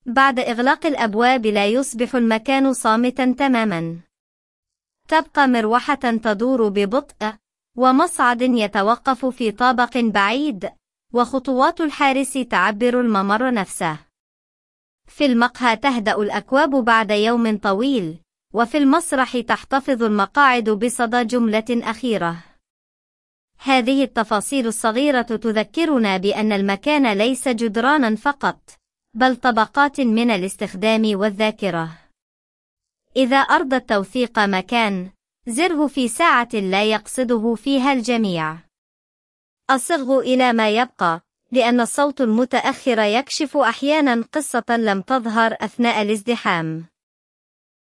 بعد إغلاق الأبواب لا يصبح المكان صامتا تماما. تبقى مروحة تدور ببطء، ومصعد يتوقف في طابق بعيد، وخطوات الحارس تعبر الممر نفسه. في المقهى تهدأ الأكواب بعد يوم طويل، وفي المسرح تحتفظ المقاعد بصدى جملة أخيرة. هذه التفاصيل الصغيرة تذكرنا بأن المكان ليس جدرانا فقط، بل طبقات من الاستخدام والذاكرة. إذا أرضى توثيق مكان، زره في ساعة لا يقصده فيها الجميع. أصغ إلى ما يبقى، لأن الصوت المتأخر يكشف أحيانا قصة لم تظهر أثناء الازدحام.